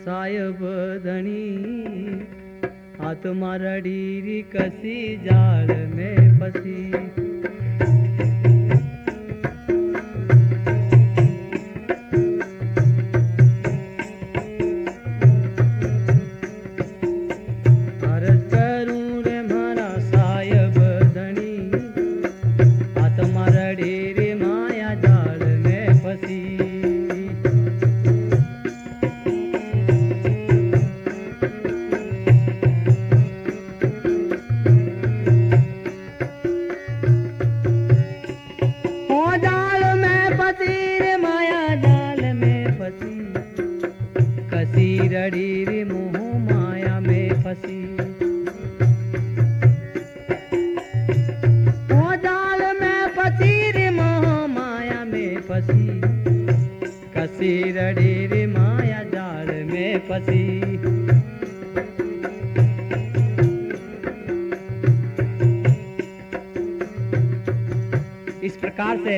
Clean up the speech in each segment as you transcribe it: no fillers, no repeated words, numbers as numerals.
साहेब धनी आत्मा रडीरी कसी जाल में फंसी। रड़ी मोह माया में फंसी, ओ जाल में फंसी रे मोह माया में फंसी, कसी रड़ी रे माया जाल में फंसी। इस प्रकार से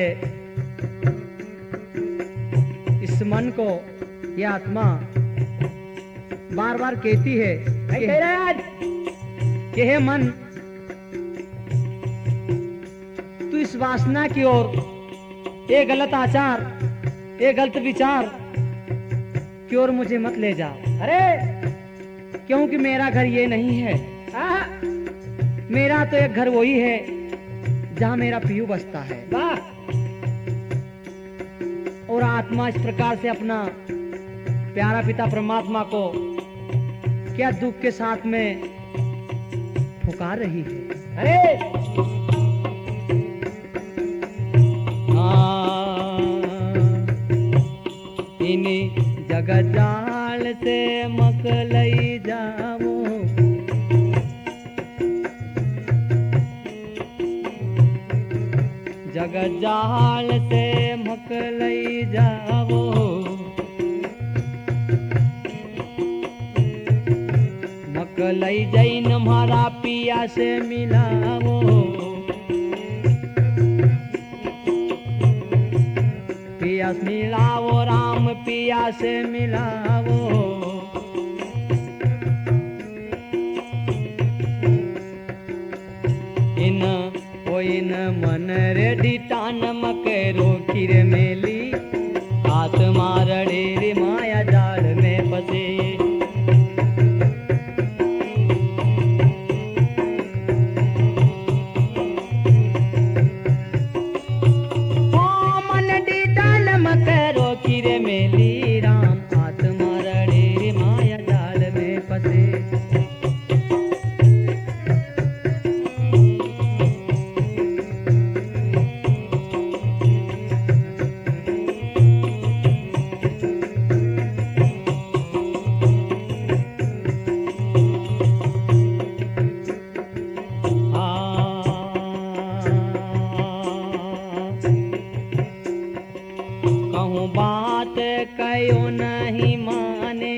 इस मन को यह आत्मा बार बार कहती है कि हे मन, तू इस वासना की ओर, ये गलत आचार, ये गलत विचार की ओर मुझे मत ले जा। अरे क्योंकि मेरा घर ये नहीं है, मेरा तो एक घर वही है जहां मेरा पीयू बसता है। और आत्मा इस प्रकार से अपना प्यारा पिता परमात्मा को क्या दुख के साथ में पुकार रही है। अरे इन्हीं जगत जाल से मकलई जाओ, जगत जाल से मकलई जाओ, मकलई जैन हमारा पिया से मिलावो, पिया से मिलावो, राम पिया से मिलावो। इन मन रे ढिटान मकरो किर मेली, आत्मा रड़े रे माया जाल में फंसे। मकरो किरे मेली, राम आत्मा रड़े रे माया जाल में फंसे। बात कयो नहीं माने,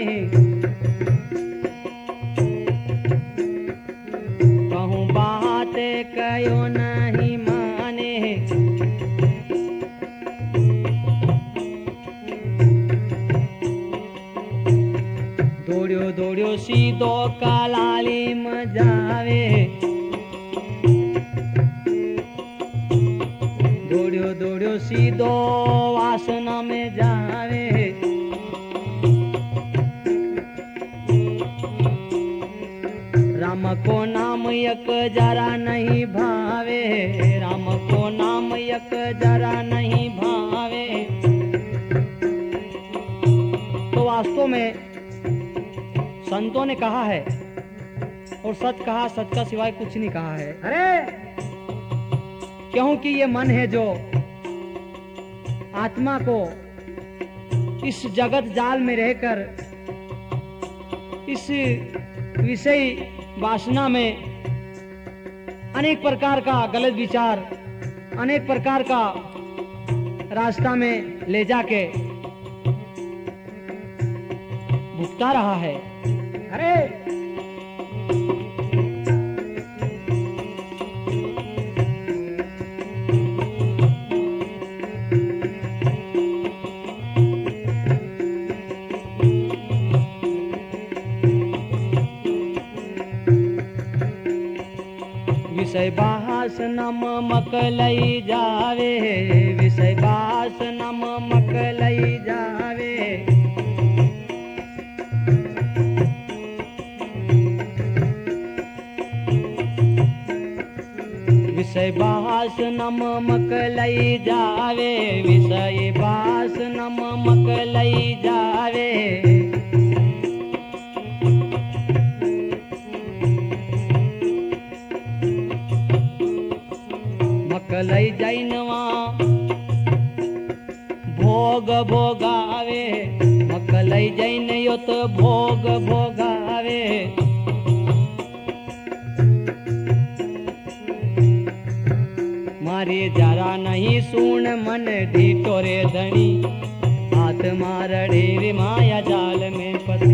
कहूँ बात कयो नहीं माने, दौड़ियो दौड़ियो सीधो कलाली में जावे, दौड़ियो दौड़ियो सीधो वासना में जावे। राम को नाम एक जरा नहीं भावे, राम को नाम एक जरा नहीं भावे। तो वास्तव में संतों ने कहा है और सच कहा, सच का सिवाय कुछ नहीं कहा है। अरे क्योंकि ये मन है जो आत्मा को इस जगत जाल में रहकर इस विषय वासना में अनेक प्रकार का गलत विचार, अनेक प्रकार का रास्ता में ले जाके भुगता रहा है। अरे विषय बास नम मकलई जावे, विषय बास नम मकलई जावे। विषय बास नम मकलई जावे, विषय बास नम मकलई जावे। मकलई जैनवा भोग भोगावे, मकलई जैन योत भोग भोगावे। मारे जरा नहीं सुन मन ढीठो रे धनी, हाथ मार ढेर माया जाल में फंसी।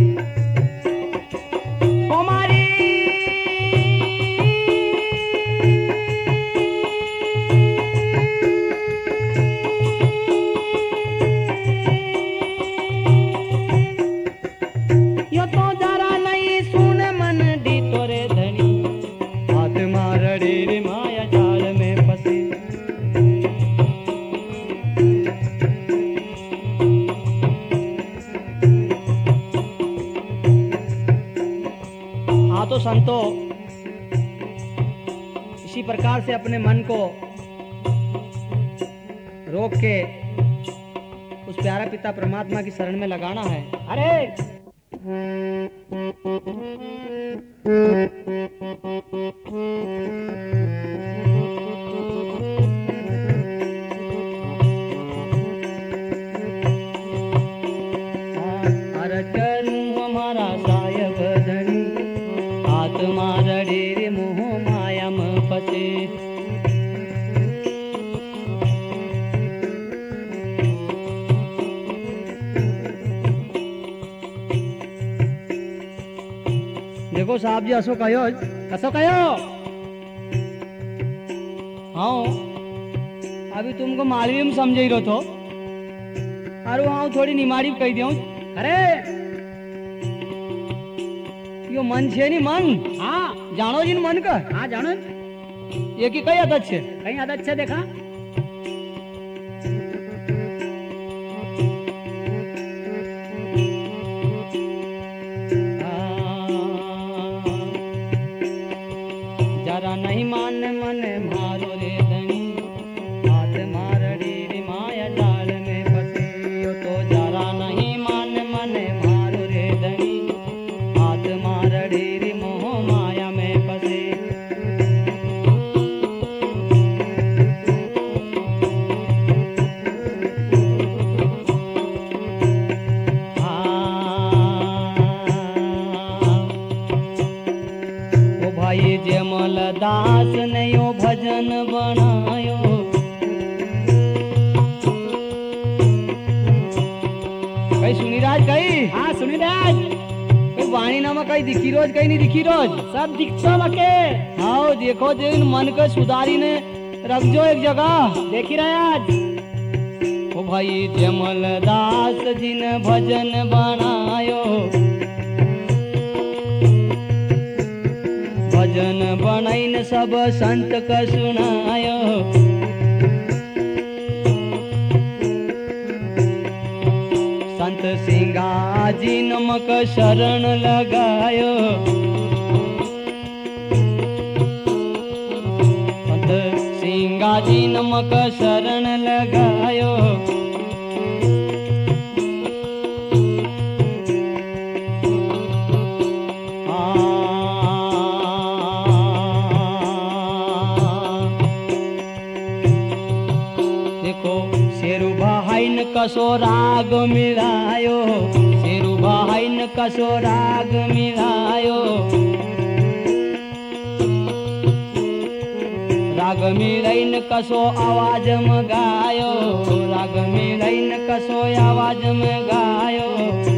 ओ मारी यो तो जरा नहीं सुन मन ढीठो रे धनी, हाथ मार ढेर माया जाल में फंसी। हाँ तो संतो, इसी प्रकार से अपने मन को रोक के उस प्यारा पिता परमात्मा की शरण में लगाना है। अरे हमारा सायब धनी, हाथ मार ढेर मोह माया में फंसे। देखो साहब जी असो कहो, असो कहो। हाँ अभी तुमको मालवी में समझ रहो तो, अरे हाँ थोड़ी निमाड़ी कही दियो। अरे यो मन छे नी मन। हाँ जानो जी मन का। हाँ जानो। ये की कई आदत छे, कई आदत छे देखा। जरा नहीं मान मन मारो रे धनी, हाथ मार ढेर माया जाल में फंसे। यो तो जरा नहीं मान मन मारो रे धनी, हाथ मार ढेर मोह माया में फंसे। ओ भाई जमल दास ने यो भजन बनायो, कई सुनी राज कई। हाँ सुनी राज। कई वाणी नामा कई दिखी रोज, कई नहीं दिखी रोज, सब दिखता मके। हाँ देखो जिन मन के सुधारी ने रख जो एक जगह देखी रहे आज। ओ भाई जमल दास जिन भजन बनायो, भजन बनाइन सब संत का सुनायो। संत सिंगा जी नमक शरण लगायो, संत सिंगा जी नमक शरण लगायो। शेरू भाईन कसो राग मिलायो, शेरू भाईन कसो राग मिलायो। राग मिलाइन कसो आवाज में गायो, राग मिलाइन कसो आवाज में गायो।